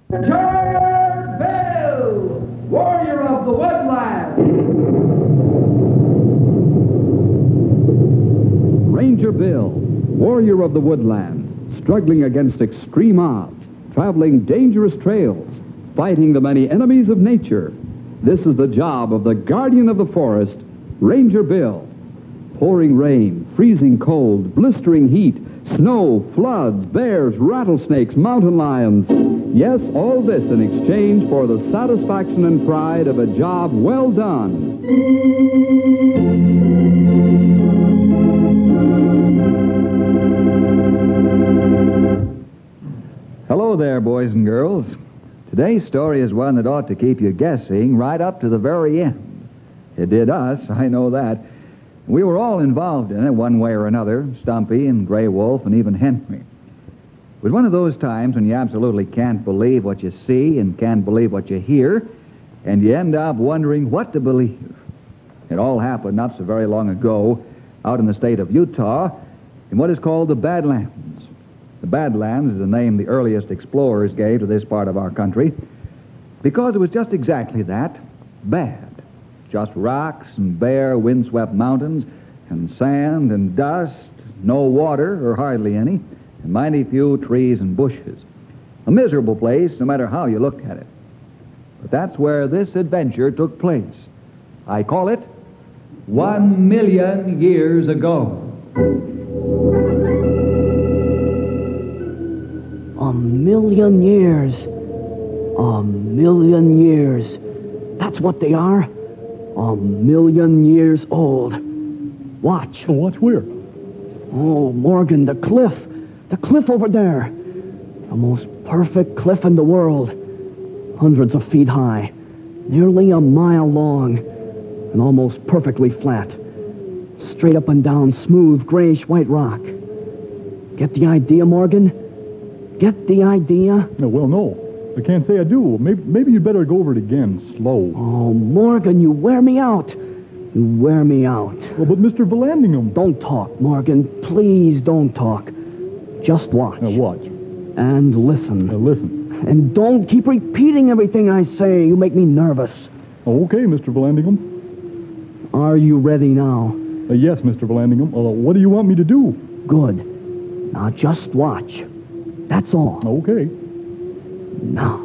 Ranger Bill, warrior of the woodland. Ranger Bill, warrior of the woodland, struggling against extreme odds, traveling dangerous trails, fighting the many enemies of nature. This is the job of the guardian of the forest, Ranger Bill. Pouring rain, freezing cold, blistering heat, snow, floods, bears, rattlesnakes, mountain lions. Yes, all this in exchange for the satisfaction and pride of a job well done. Hello there, boys and girls. Today's story is one that ought to keep you guessing right up to the very end. It did us, I know that. We were all involved in it one way or another, Stumpy and Gray Wolf and even Henry. It was one of those times when you absolutely can't believe what you see and can't believe what you hear, and you end up wondering what to believe. It all happened not so very long ago out in the state of Utah in what is called the Badlands. The Badlands is the name the earliest explorers gave to this part of our country because it was just exactly that, bad. Just rocks and bare, windswept mountains and sand and dust, no water or hardly any, and mighty few trees and bushes. A miserable place no matter how you looked at it. But that's where this adventure took place. I call it 1,000,000 years ago. 1,000,000 years. 1,000,000 years. That's what they are. 1,000,000 years old. Watch. Oh, watch where? Oh, Morgan, the cliff. The cliff over there. The most perfect cliff in the world. Hundreds of feet high. Nearly a mile long. And almost perfectly flat. Straight up and down, smooth, grayish-white rock. Get the idea, Morgan? Get the idea? Well, no. I can't say I do. Maybe you'd better go over it again, slow. Oh, Morgan, you wear me out. You wear me out. Well, but Mr. Vallandigham... Don't talk, Morgan. Please don't talk. Just watch. Now, watch. And listen. Now, listen. And don't keep repeating everything I say. You make me nervous. Okay, Mr. Vallandigham. Are you ready now? Yes, Mr. Vallandigham. What do you want me to do? Good. Now, just watch. That's all. Okay. Now.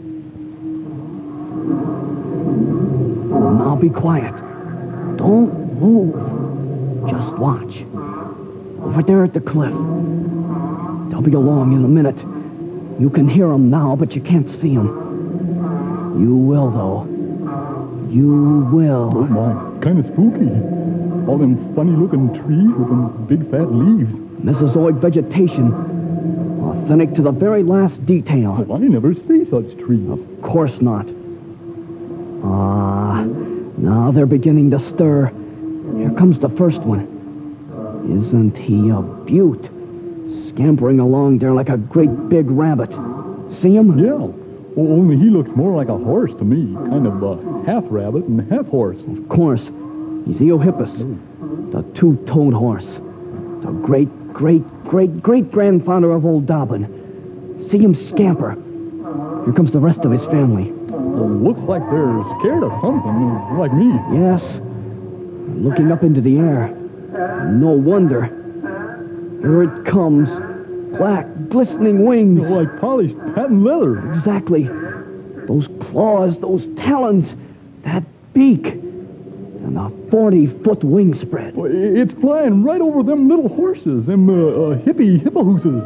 Now be quiet. Don't move. Just watch. Over there at the cliff. They'll be along in a minute. You can hear them now, but you can't see them. You will, though. You will. Oh, my. Kind of spooky. All them funny-looking trees with them big, fat leaves. Mesozoic vegetation. Authentic to the very last detail. Oh, I never see such trees. Of course not. Now they're beginning to stir. Here comes the first one. Isn't he a beaut? Scampering along there like a great big rabbit. See him? Yeah. Well, only he looks more like a horse to me. Kind of half rabbit and half horse. Of course. He's Eohippus, the two-toed horse. The great-great-great-great-grandfather of old Dobbin. See him scamper. Here comes the rest of his family. Well, looks like they're scared of something, like me. Yes. Looking up into the air. No wonder. Here it comes. Black, glistening wings. Like polished patent leather. Exactly. Those claws, those talons, that beak, and a 40-foot wingspread. Well, it's flying right over them little horses, them hippohooses.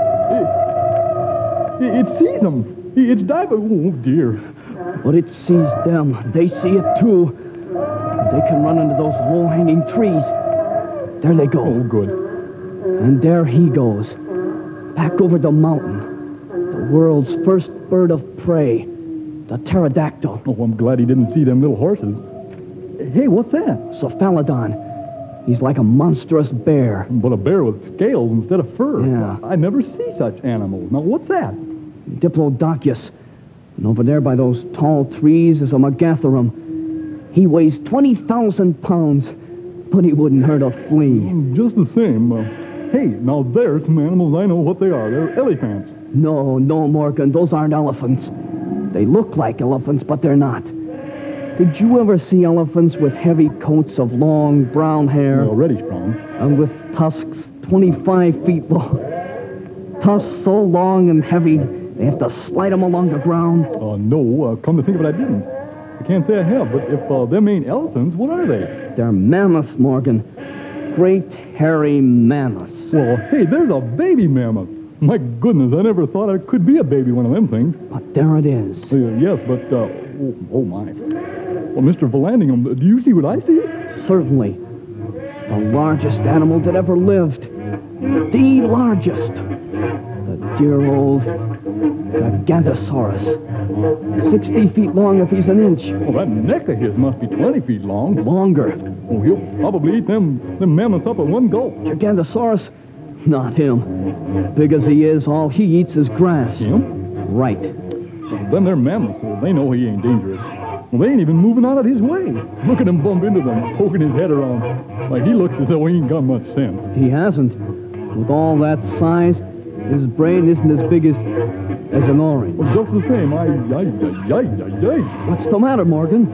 It sees them. It's diving. Oh, dear. But it sees them. They see it, too. They can run into those low-hanging trees. There they go. Oh, good. And there he goes. Back over the mountain. The world's first bird of prey. The pterodactyl. Oh, I'm glad he didn't see them little horses. Hey, what's that? Cephalodon. He's like a monstrous bear. But a bear with scales instead of fur. Yeah. I never see such animals. Now, what's that? Diplodocus. And over there by those tall trees is a megatherum. He weighs 20,000 pounds, but he wouldn't hurt a flea. Just the same. Hey, now there's some animals I know what they are. They're elephants. No, Morgan, those aren't elephants. They look like elephants, but they're not. Did you ever see elephants with heavy coats of long brown hair? Well, reddish brown. And with tusks 25 feet long? Tusks so long and heavy, they have to slide them along the ground. No, come to think of it, I didn't. I can't say I have, but if them ain't elephants, what are they? They're mammoths, Morgan. Great, hairy mammoths. Well, hey, there's a baby mammoth. My goodness, I never thought I could be a baby one of them things. But there it is. Yes, but, oh my. Well, Mr. Vallandigham, do you see what I see? Certainly. The largest animal that ever lived. The largest. The dear old Gigantosaurus. 60 feet long if he's an inch. Well, that neck of his must be 20 feet long. Longer. Oh, he'll probably eat them mammoths up in one gulp. Gigantosaurus? Not him. Big as he is, all he eats is grass. Him? Right. Then they're mammoths, so they know he ain't dangerous. Well, they ain't even moving out of his way. Look at him bump into them, poking his head around. Like he looks as though he ain't got much sense. He hasn't. With all that size, his brain isn't as big as an orange. Well, just the same. What's the matter, Morgan?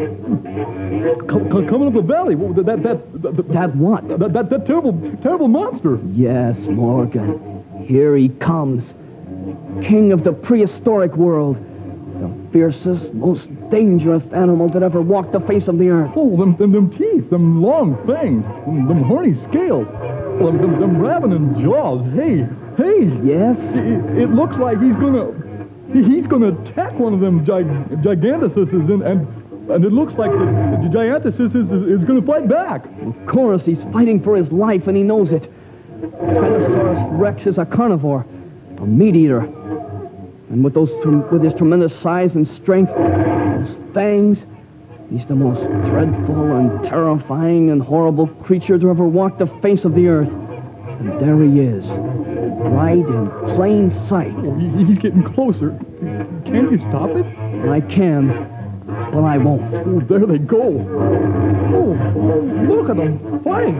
Coming up the valley. That what? That terrible monster. Yes, Morgan. Here he comes. King of the prehistoric world. The fiercest, most dangerous animal that ever walked the face of the earth. Oh, them teeth, them long fangs, them horny scales, them ravening jaws. Hey. Yes? It looks like he's gonna attack one of them gigantosuses, and it looks like the gigantosus is gonna fight back. Of course, he's fighting for his life, and he knows it. Tyrannosaurus Rex is a carnivore, a meat eater. And with his tremendous size and strength, those fangs, he's the most dreadful and terrifying and horrible creature to ever walk the face of the earth. And there he is, right in plain sight. Oh, he's getting closer. Can't you stop it? I can, but I won't. Oh, there they go. Oh, look at them fight.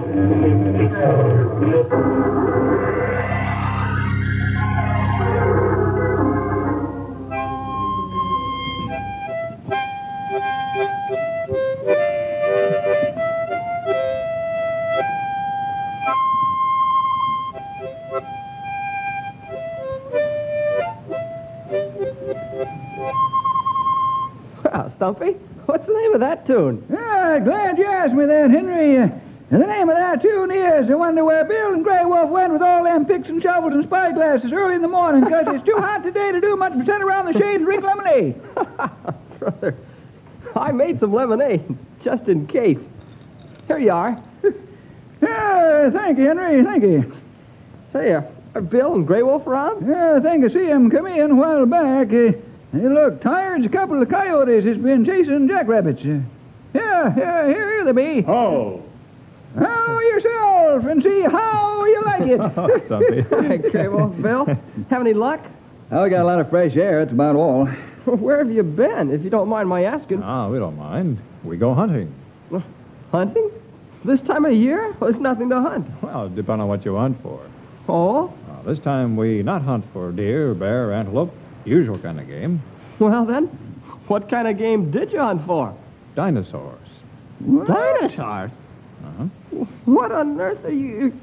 Well, Stumpy, what's the name of that tune? Glad you asked me that, Henry. The name of that tune is I Wonder Where Bill and Grey Wolf went with all them picks and shovels and spyglasses early in the morning, because it's too hot today to do much but sit around the shade and drink lemonade. Brother, I made some lemonade, just in case. Here you are. Thank you, Henry, thank you. Say, are Bill and Grey Wolf around? I think I see him come in a while back. They look tired. A couple of coyotes has been chasing jackrabbits. Here they be. Oh. How yourself and see how you like it. Stumpy. Hey, Grey Wolf, Bill, have any luck? Oh, we got a lot of fresh air. That's about all. Where have you been, if you don't mind my asking? We don't mind. We go hunting. Hunting? This time of year? Well, there's nothing to hunt. Well, depending on what you hunt for. Oh? This time we not hunt for deer, bear, antelope, usual kind of game. Well, then, what kind of game did you hunt for? Dinosaurs. Dinosaurs? Uh-huh. What on earth are you...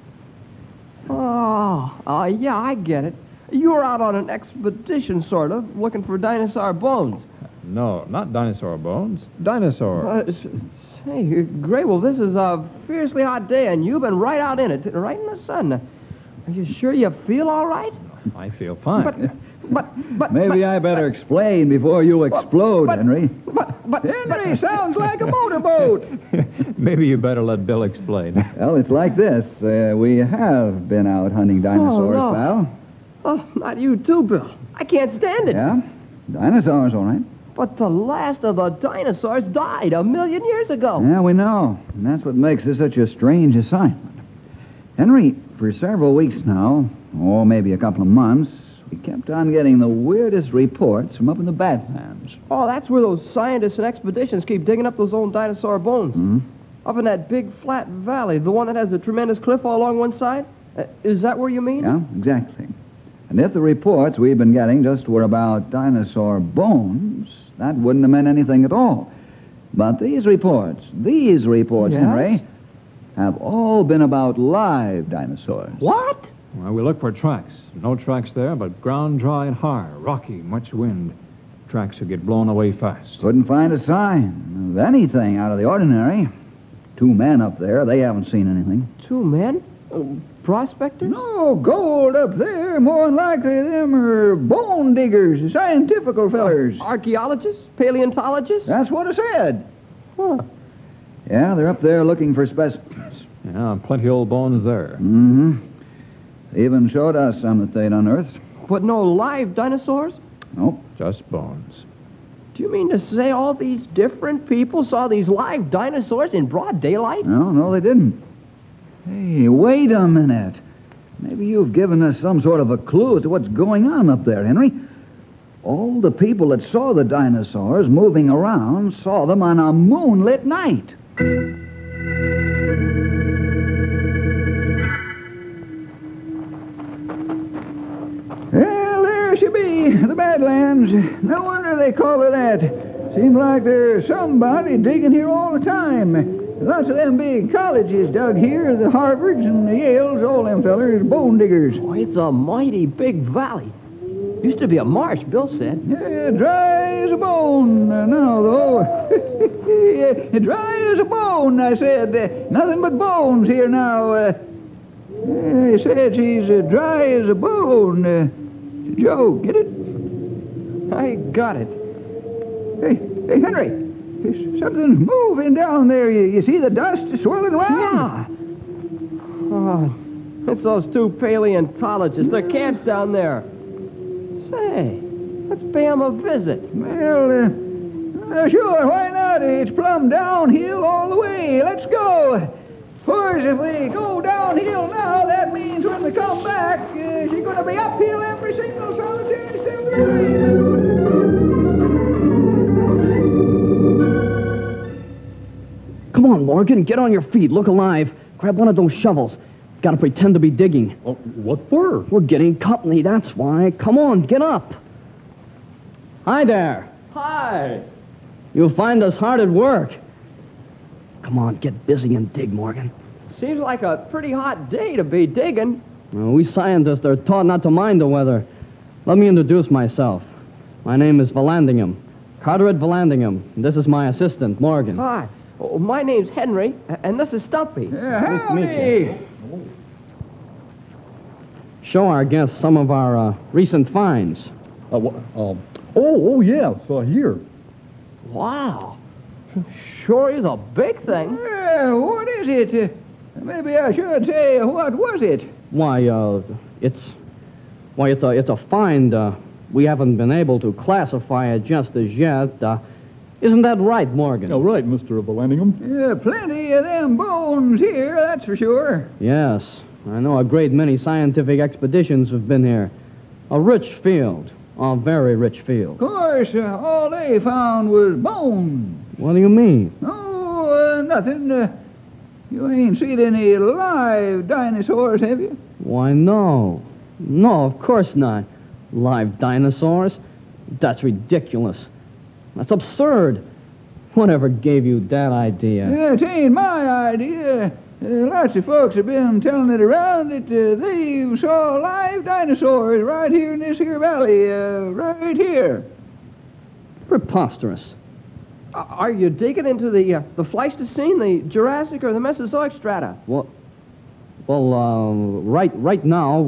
Oh, yeah, I get it. You were out on an expedition, sort of, looking for dinosaur bones. No, not dinosaur bones. Dinosaur. Say, Grey Wolf, this is a fiercely hot day, and you've been right out in it, right in the sun. Are you sure you feel all right? I feel fine. But Maybe I better explain before you explode, Henry. But Henry sounds like a motorboat. Maybe you better let Bill explain. Well, it's like this. We have been out hunting dinosaurs, no. pal. Oh, not you too, Bill. I can't stand it. Yeah? Dinosaurs, all right. But the last of the dinosaurs died 1,000,000 years ago. Yeah, we know. And that's what makes this such a strange assignment. Henry, for several weeks now, or maybe a couple of months, we kept on getting the weirdest reports from up in the Badlands. Oh, that's where those scientists and expeditions keep digging up those old dinosaur bones. Hmm? Up in that big flat valley, the one that has a tremendous cliff all along one side? Is that where you mean? Yeah, exactly. And if the reports we've been getting just were about dinosaur bones, that wouldn't have meant anything at all. But these reports, Yes? Henry, have all been about live dinosaurs. What? Well, we look for tracks. No tracks there, but ground dry and hard, rocky, much wind. Tracks will get blown away fast. Couldn't find a sign of anything out of the ordinary. 2 men up there, they haven't seen anything. 2 men? Prospectors? No gold up there. More than likely them are bone diggers, scientifical fellers. Archaeologists? Paleontologists? That's what I said. Huh. Yeah, they're up there looking for specimens. Yeah, plenty old bones there. Mm-hmm. They even showed us some that they'd unearthed. But no live dinosaurs? Nope. Just bones. Do you mean to say all these different people saw these live dinosaurs in broad daylight? No, they didn't. Hey, wait a minute. Maybe you've given us some sort of a clue as to what's going on up there, Henry. All the people that saw the dinosaurs moving around saw them on a moonlit night. Well, there she be, the Badlands. No wonder they call her that. Seems like there's somebody digging here all the time. Lots of them big colleges dug here, the Harvards and the Yales, all them fellers, bone diggers. Oh, it's a mighty big valley. Used to be a marsh, Bill said. Yeah, dry as a bone now, though. Dry as a bone, I said. Nothing but bones here now. He said she's dry as a bone. Joe, get it? I got it. Hey, Henry. There's something moving down there. You see the dust swirling around? Yeah. Oh, it's those 2 paleontologists. Their camp's down there. Say, let's pay them a visit. Well, sure, why not? It's plumb downhill all the way. Let's go. Of course, if we go downhill now, that means when we come back, she's going to be uphill every single solitary step of the way. Come on, Morgan, get on your feet. Look alive. Grab one of those shovels. Gotta pretend to be digging. What for? We're getting company, that's why. Come on, get up. Hi there. Hi. You'll find us hard at work. Come on, get busy and dig, Morgan. Seems like a pretty hot day to be digging. Well, we scientists are taught not to mind the weather. Let me introduce myself. My name is Vallandigham. Carteret Vallandigham. This is my assistant, Morgan. Hi. Oh, my name's Henry, and this is Stumpy. Nice to meet you. Show our guests some of our recent finds. Yeah, so here. Wow. Sure is a big thing. What is it? Maybe I should say, what was it? Why, it's a find. We haven't been able to classify it just as yet. Isn't that right, Morgan? Oh, right, Mr. Vallandigham. Plenty of them bones here, that's for sure. Yes. I know a great many scientific expeditions have been here. A rich field. A very rich field. Of course, all they found was bones. What do you mean? Oh, nothing. You ain't seen any live dinosaurs, have you? Why, no. No, of course not. Live dinosaurs? That's ridiculous. That's absurd. Whatever gave you that idea? It ain't my idea. Lots of folks have been telling it around that they saw live dinosaurs right here in this here valley, right here. Preposterous. Are you digging into the Pleistocene, the Jurassic, or the Mesozoic strata? Well, right now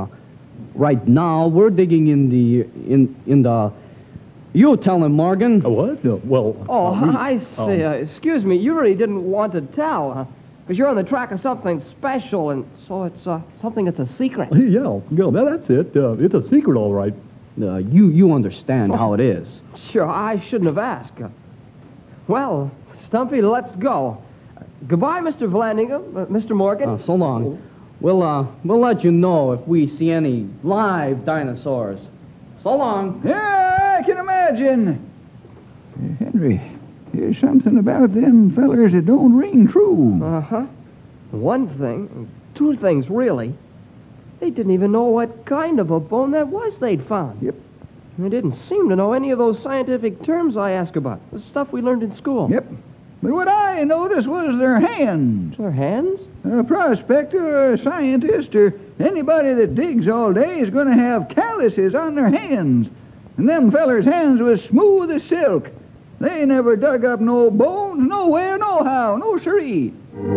we're digging in the. You tell him, Morgan. What? I see. Excuse me. You really didn't want to tell, because you're on the track of something special, and so it's something that's a secret. Yeah, that's it. It's a secret, all right. You understand how it is. Sure, I shouldn't have asked. Well, Stumpy, let's go. Goodbye, Mr. Vallandigham, Mr. Morgan. So long. We'll let you know if we see any live dinosaurs. So long. Yeah, I can imagine. Henry, there's something about them fellers that don't ring true. Uh-huh. One thing, 2 things, really. They didn't even know what kind of a bone that was they'd found. Yep. They didn't seem to know any of those scientific terms I asked about. The stuff we learned in school. Yep. But what I noticed was their hands. Their hands? A prospector or a scientist or anybody that digs all day is going to have calluses on their hands. And them fellers' hands was smooth as silk. They never dug up no bones, nowhere, nohow, no siree.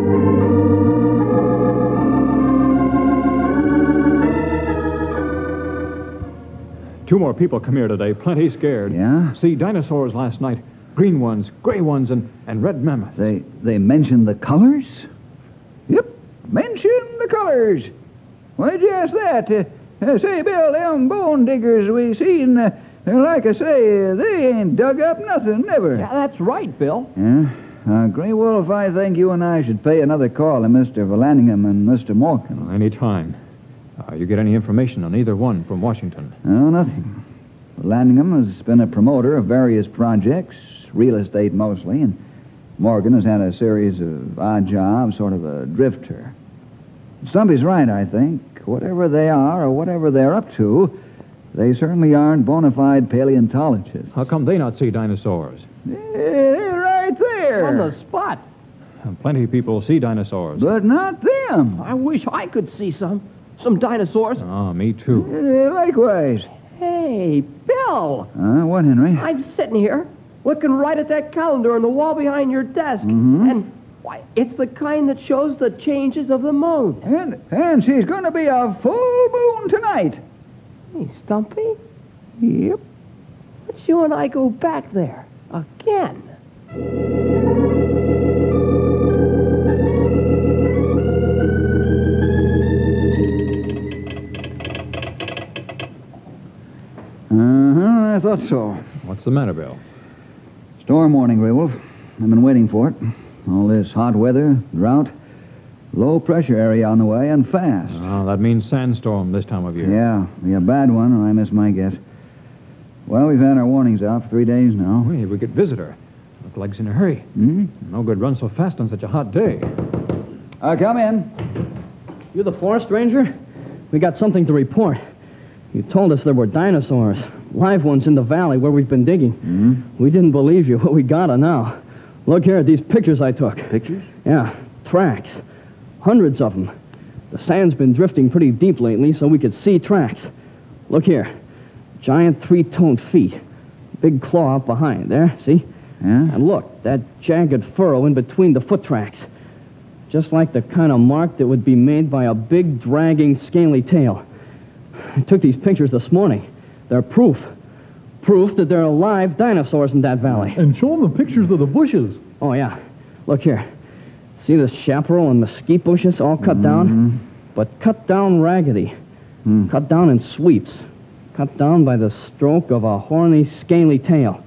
Two more people come here today, plenty scared. Yeah? See dinosaurs last night. Green ones, gray ones, and red mammoths. They mentioned the colors? Yep, mentioned the colors. Why'd you ask that? Say, Bill, them bone diggers we seen, like I say, they ain't dug up nothing, never. Yeah, that's right, Bill. Yeah? Grey Wolf, I think you and I should pay another call to Mr. Vallandigham and Mr. Morgan. Any time. You get any information on either one from Washington? No, nothing. Vallandigham has been a promoter of various projects, real estate mostly, and Morgan has had a series of odd jobs, sort of a drifter. Stumpy's right, I think. Whatever they are or whatever they're up to, they certainly aren't bona fide paleontologists. How come they not see dinosaurs? They're right there. On the spot. Plenty of people see dinosaurs. But not them. I wish I could see some dinosaurs. Ah, me too. Likewise. Hey, Bill. What, Henry? I'm sitting here looking right at that calendar on the wall behind your desk. Mm-hmm. And, why, it's the kind that shows the changes of the moon. And she's going to be a full moon tonight. Hey, Stumpy, Yep. let's you and I go back there again. I thought so. What's the matter, Bill? Storm warning, Grey Wolf. I've been waiting for it. All this hot weather, drought, low pressure area on the way, and fast. Oh, that means sandstorm this time of year. Yeah, be a bad one, or I miss my guess. Well, we've had our warnings out for 3 days now. Hey, we get visitor. Look like he's in a hurry. No good run so fast on such a hot day. Come in. You the forest ranger? We got something to report. You told us there were dinosaurs, live ones in the valley where we've been digging. We didn't believe you, but we gotta now. Look here at these pictures I took. Pictures? Yeah, tracks. Hundreds of them. The sand's been drifting pretty deep lately, so we could see tracks. Look here. Giant 3-toned feet. Big claw up behind. There, see? Yeah? And look, that jagged furrow in between the foot tracks. Just like the kind of mark that would be made by a big, dragging, scaly tail. I took these pictures this morning. They're proof. Proof that there are live dinosaurs in that valley. And show them the pictures of the bushes. Oh, yeah. Look here. See the chaparral and mesquite bushes all cut down? But cut down raggedy. Cut down in sweeps. Cut down by the stroke of a horny, scaly tail.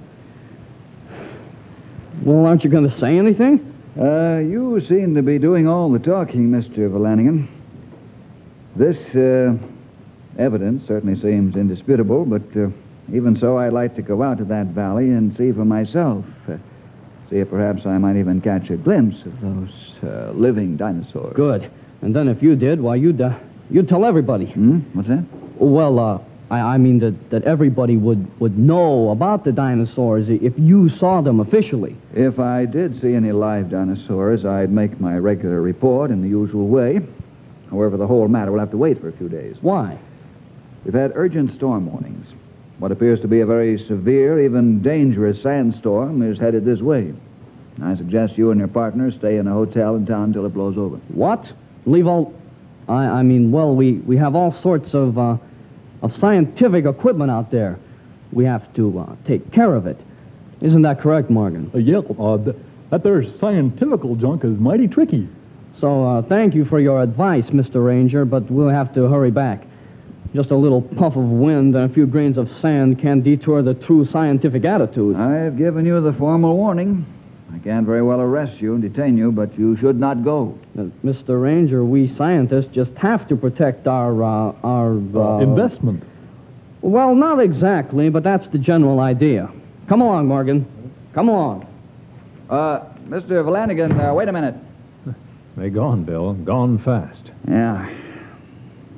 Well, aren't you going to say anything? You seem to be doing all the talking, Mr. Vallandigham. This evidence certainly seems indisputable, but even so, I'd like to go out to that valley and see for myself. See if perhaps I might even catch a glimpse of those living dinosaurs. Good. And then if you did, why, you'd tell everybody. What's that? Well, I mean that everybody would know about the dinosaurs if you saw them officially. If I did see any live dinosaurs, I'd make my regular report in the usual way. However, the whole matter will have to wait for a few days. Why? We've had urgent storm warnings. What appears to be a very severe, even dangerous sandstorm is headed this way. I suggest you and your partner stay in a hotel in town until it blows over. What? Leave all... I mean, well, we have all sorts of scientific equipment out there. We have to take care of it. Isn't that correct, Morgan? Yeah, that there scientifical junk is mighty tricky. So, thank you for your advice, Mr. Ranger, but we'll have to hurry back. Just a little puff of wind and a few grains of sand can detour the true scientific attitude. I've given you the formal warning. I can't very well arrest you and detain you, but you should not go. Mr. Ranger, we scientists just have to protect our investment. Well, not exactly, but that's the general idea. Come along, Morgan. Come along. Mr. Vallandigham, wait a minute. They gone, Bill. Gone fast. Yeah.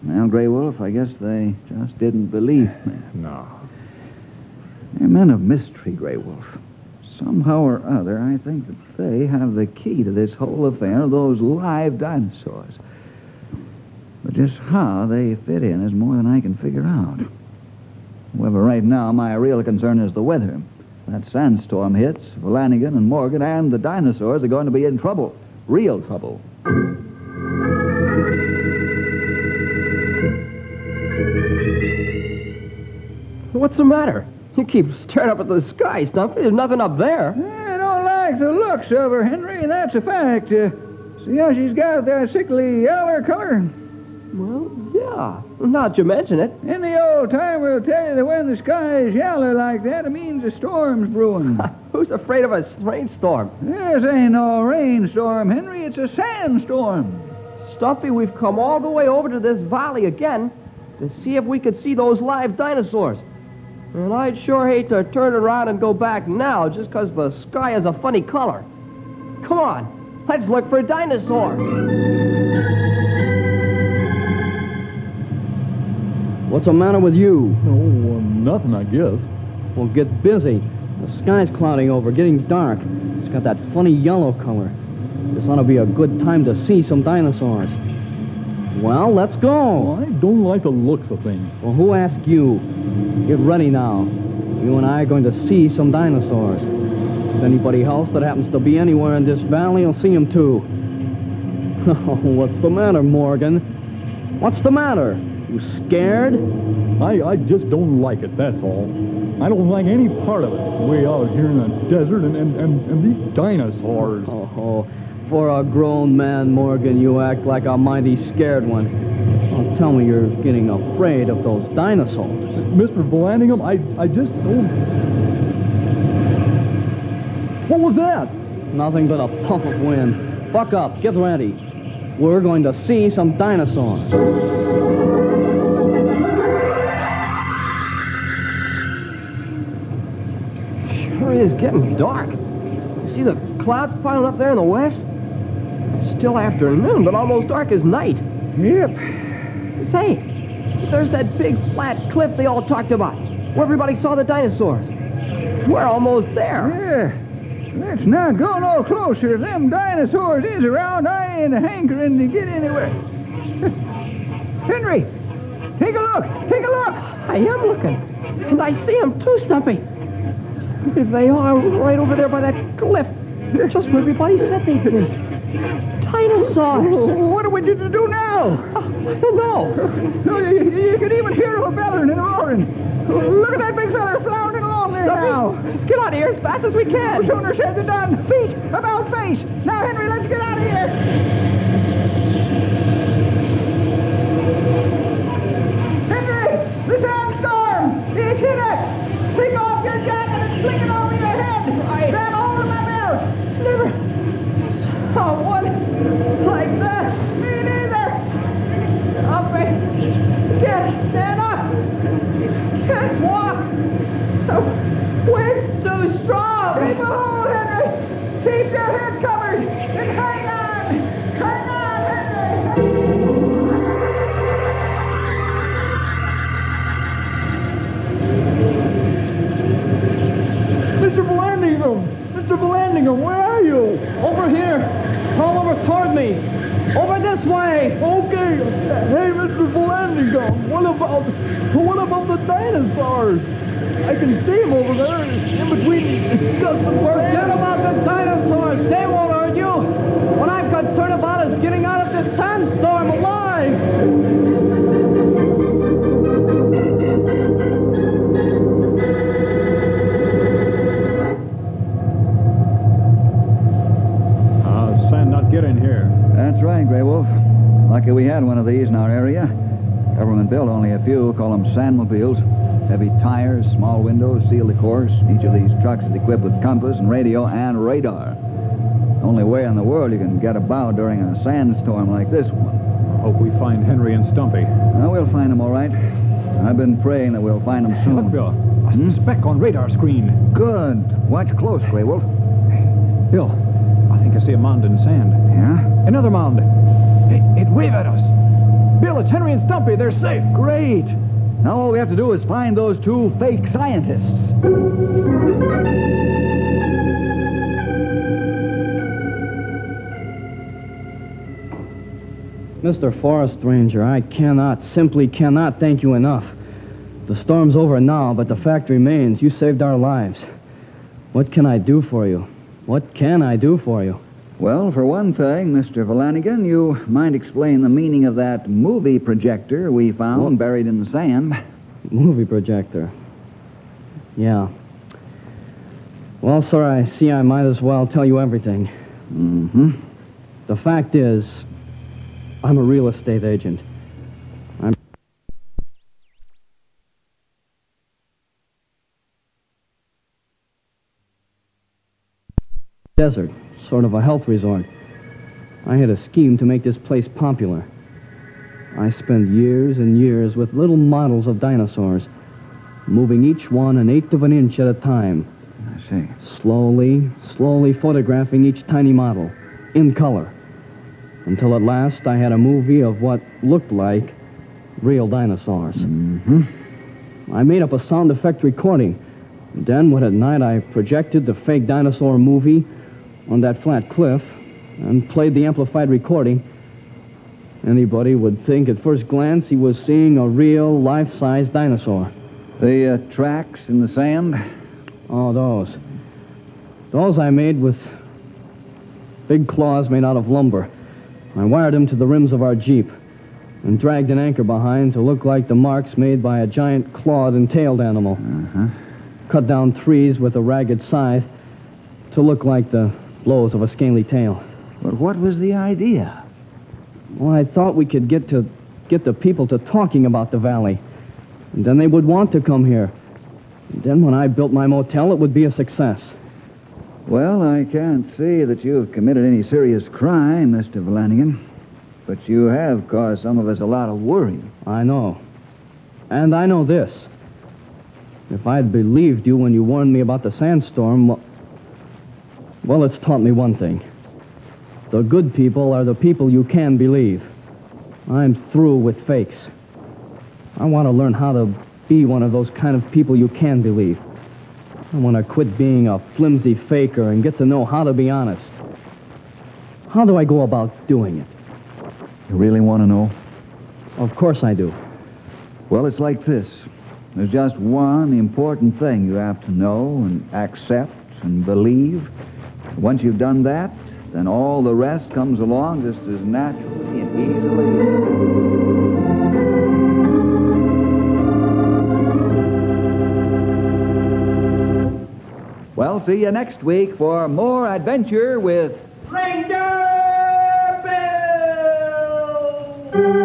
Well, Grey Wolf, I guess they just didn't believe me. No. They're men of mystery, Grey Wolf. Somehow or other, I think that they have the key to this whole affair of those live dinosaurs. But just how they fit in is more than I can figure out. However, right now, my real concern is the weather. If that sandstorm hits, Flanagan and Morgan and the dinosaurs are going to be in trouble. Real trouble. What's the matter? You keep staring up at the sky, Stumpy. There's nothing up there. I don't like the looks of her, Henry. That's a fact. See how she's got that sickly yaller color? Well, yeah. Now that you mention it. Any old timer will tell you that when the sky is yaller like that, it means a storm's brewing. Who's afraid of a rainstorm? This ain't no rainstorm, Henry. It's a sandstorm. Stumpy, we've come all the way over to this valley again to see if we could see those live dinosaurs. And I'd sure hate to turn around and go back now just because the sky has a funny color. Come on, let's look for dinosaurs. What's the matter with you? Oh, nothing, I guess. Well, get busy. The sky's clouding over, getting dark. It's got that funny yellow color. This ought to be a good time to see some dinosaurs. Well, let's go. I don't like the looks of things. Well, who asked you? Get ready now. You and I are going to see some dinosaurs. If anybody else that happens to be anywhere in this valley will see them too. Oh, what's the matter, Morgan? What's the matter? You scared? I just don't like it, that's all. I don't like any part of it. Way out here in the desert and these dinosaurs. Oh, for a grown man, Morgan, you act like a mighty scared one. Don't tell me you're getting afraid of those dinosaurs. Mr. Vallandigham, I just don't... What was that? Nothing but a puff of wind. Buck up, get ready. We're going to see some dinosaurs. Sure is getting dark. You see the clouds piling up there in the west? It's still afternoon, but almost dark as night. Yep. Say, there's that big flat cliff they all talked about, where everybody saw the dinosaurs. We're almost there. Yeah. Let's not go no closer. If them dinosaurs is around, I ain't hankering to get anywhere. Henry, take a look. Take a look. I am looking, and I see them too, Stumpy. If they are right over there by that cliff, just where everybody said they'd be. Dinosaurs. What are we to do now? I don't know. No, you can even hear them bellowing and roaring. Look at that big fella floundering along there now. Let's get out of here as fast as we can. Sooner said than done. Feet about face. Now, Henry, let's get out of here. Henry, the sandstorm. It's hit us. Take off your jacket and fling it over your head. Grab a hold of my belt. Never saw one like this. Me neither. Can't stand up. Can't walk. The wind's too strong. Keep a hold, Henry. Keep your head covered. And hang on. Hang on, Henry. Mr. Vallandigham! Mr. Vallandigham, where are you? Over here. Crawl over toward me. Over this way. Okay. Hey, Mr. Vallandigham, what about the dinosaurs? I can see them over there in between dust and Forget about the dinosaurs. They won't hurt you. What I'm concerned about is getting out of this sandstorm alive. Sand not get in here. That's right, Grey Wolf. Lucky we had one of these in our area. Government built only a few, call them sandmobiles. Heavy tires, small windows, sealed of course. Each of these trucks is equipped with compass and radio and radar. Only way in the world you can get about during a sandstorm like this one. Hope we find Henry and Stumpy. Well, we'll find them all right. I've been praying that we'll find them soon. Look, Bill. A speck on radar screen. Good. Watch close, Grey Wolf. Bill, I think I see a mound in sand. Yeah? Another mound. It waved at us. Bill, it's Henry and Stumpy. They're safe. Great. Now all we have to do is find those two fake scientists. Mr. Forest Ranger, I simply cannot thank you enough. The storm's over now, but the fact remains you saved our lives. What can I do for you? What can I do for you? Well, for one thing, Mr. Valanigan, you might explain the meaning of that movie projector we found buried in the sand. Movie projector? Yeah. Well, sir, I see I might as well tell you everything. Mm-hmm. The fact is, I'm a real estate agent. Desert, sort of a health resort. I had a scheme to make this place popular. I spent years and years with little models of dinosaurs, moving each one 1/8 of an inch at a time. I see. Slowly photographing each tiny model, in color, until at last I had a movie of what looked like real dinosaurs. Mm-hmm. I made up a sound effect recording. Then, when at night I projected the fake dinosaur movie on that flat cliff and played the amplified recording, anybody would think at first glance he was seeing a real life-size dinosaur. The tracks in the sand? Oh, those. Those I made with big claws made out of lumber. I wired them to the rims of our Jeep and dragged an anchor behind to look like the marks made by a giant clawed and tailed animal. Uh-huh. Cut down trees with a ragged scythe to look like the blows of a scaly tail. But what was the idea? Well, I thought we could get the people to talking about the valley. And then they would want to come here. And then when I built my motel, it would be a success. Well, I can't see that you've committed any serious crime, Mr. Valanigan. But you have caused some of us a lot of worry. I know. And I know this. If I'd believed you when you warned me about the sandstorm, well, it's taught me one thing. The good people are the people you can believe. I'm through with fakes. I want to learn how to be one of those kind of people you can believe. I want to quit being a flimsy faker and get to know how to be honest. How do I go about doing it? You really want to know? Of course I do. Well, it's like this. There's just one important thing you have to know and accept and believe. Once you've done that, then all the rest comes along just as naturally and easily. Well, see you next week for more adventure with Ranger Bill!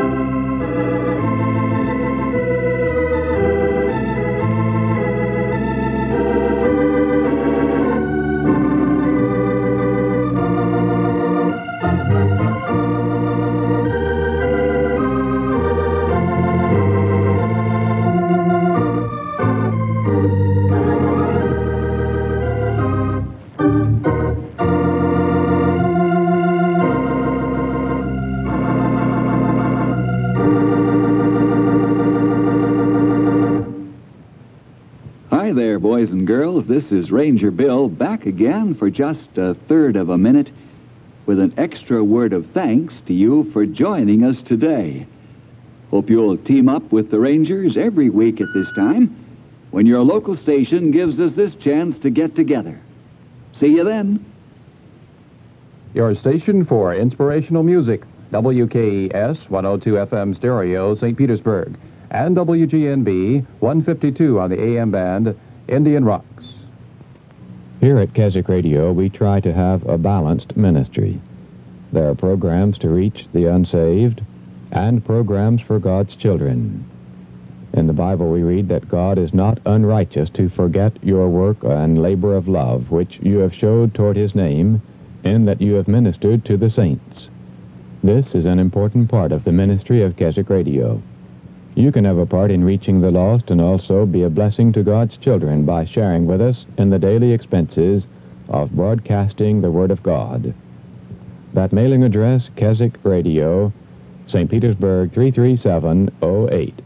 Hi there, boys and girls. This is Ranger Bill back again for just 1/3 of a minute with an extra word of thanks to you for joining us today. Hope you'll team up with the Rangers every week at this time when your local station gives us this chance to get together. See you then. Your station for inspirational music, WKES 102 FM stereo, St. Petersburg, and WGNB 152 on the AM band, Indian Rocks. Here at Keswick Radio, we try to have a balanced ministry. There are programs to reach the unsaved and programs for God's children. In the Bible, we read that God is not unrighteous to forget your work and labor of love, which you have showed toward his name, in that you have ministered to the saints. This is an important part of the ministry of Keswick Radio. You can have a part in reaching the lost and also be a blessing to God's children by sharing with us in the daily expenses of broadcasting the Word of God. That mailing address, Keswick Radio, St. Petersburg 33708.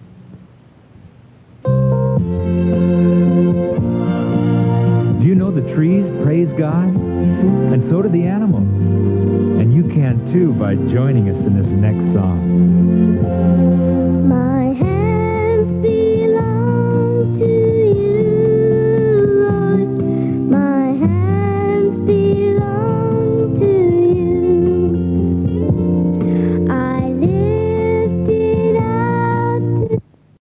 Do you know the trees praise God? And so do the animals. And you can too by joining us in this next song.